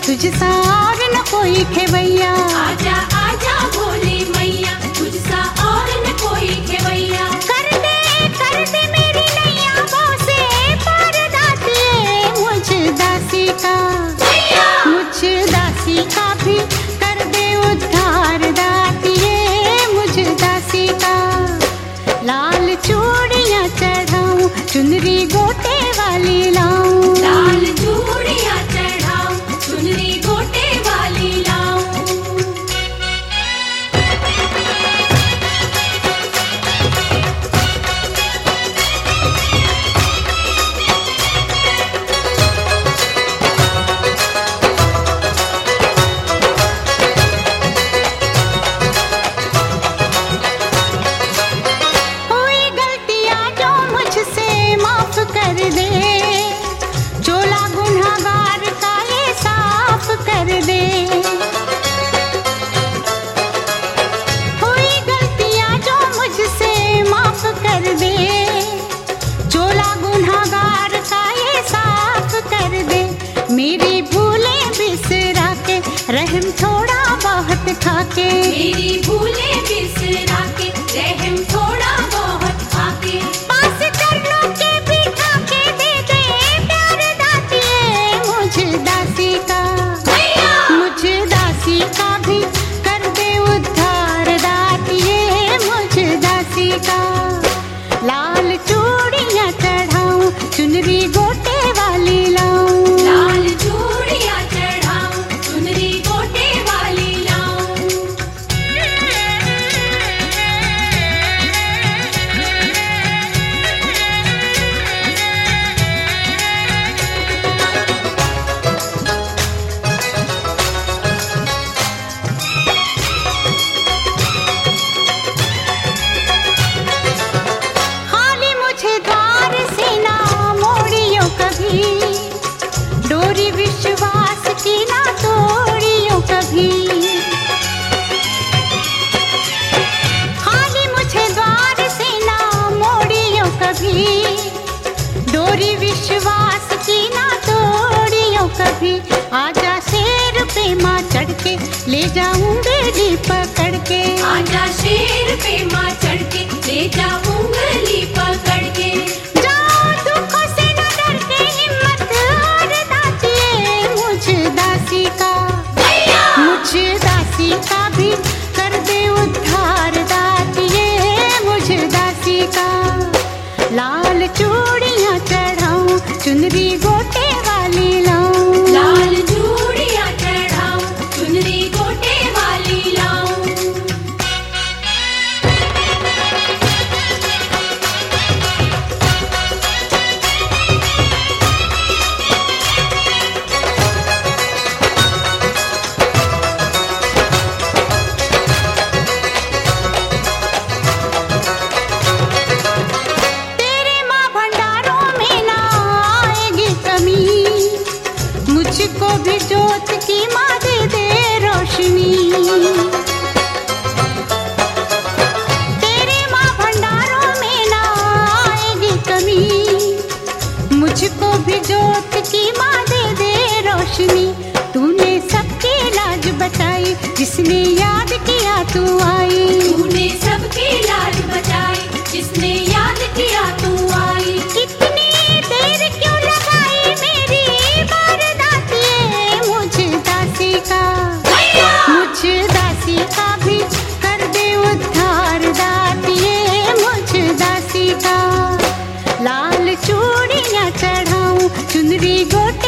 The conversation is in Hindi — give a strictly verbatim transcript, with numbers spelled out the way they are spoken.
तुझसा और न कोई खेवैया। आजा आजा भोले मैया, तुझसा और न कोई खेवैया। कर दे कर दे मेरी नैया वो से पार दातिए, मुझ दासी का मुझ दासी का भी कर दे उद्धार दातिए, मुझ दासी का। लाल चूड़ियाँ चढ़ाऊं, चुनरी गोटे वाली लाऊं। लाल चूड़ियाँ चढ़ाऊं, चुनरी गोटे वाली लाऊं। हुई गलतियाँ जो मुझसे माफ कर दे, चोला गुनहगार का ये साफ कर दे। हुई गलतियाँ जो मुझसे माफ कर दे, चोला गुनहगार का ये साफ कर दे। मेरी भूलें बिसरा के रहम थोड़ा बहुत खाके, मेरी भूलें बिसरा के रहम थोड़ा बहुत खाके। पास कर लो के बिठा के दे दे प्यार दातिए, मुझ दासी का मुझ दासी का भी कर दे उद्धार दातिए, मुझ दासी का। लाल चूड़ियाँ चढ़ाऊं, चुनरी गोटे वाली लाऊं। लाल चूड़ियाँ चढ़ाऊं, चुनरी गोटे वाली लाऊं। खाली मुझे द्वार से ना मोड़ियो कभी, डोरी विश्वास की ना तोड़ियो कभी। खाली मुझे द्वार से ना मोड़ियो कभी, डोरी विश्वास की ना तोड़ियो कभी। आजा शेर पे माँ चढ़ के ले जाऊं बेली पकड़ के। आजा शेर पे माँ चढ़ के ले जा उंगली पकड़ के। जाओ दुखों से न डर के हिम्मत और दातिए, मुझ दासी का मुझ दासी का भी कर दे उद्धार दातिए, मुझ दासी का। लाल चूड़ियाँ चढ़ाऊं, चुनरी गोटे वाली लाऊं। लाल चूड़ियाँ चढ़ाऊं, चुनरी गोटे वाली लाऊं। तेरे माँ भंडारों में ना आएगी कमी, मुझको भी जोत की माँ दे दे रोशनी। तेरे माँ भंडारों में ना आएगी कमी, मुझको भी जोत की माँ दे दे रोशनी। तूने सबकी लाज बचाई, जिसने याद किया तू आई। तूने सबकी लाज बचाई, जिसने याद किया तू आई। इतनी देर क्यों लगाई मेरी बार दातिए, मुझ दासी का मुझ दासी का भी कर दे उद्धार दातिए, मुझ दासी का। लाल चूड़ियाँ चढ़ाऊं, चुनरी गोटे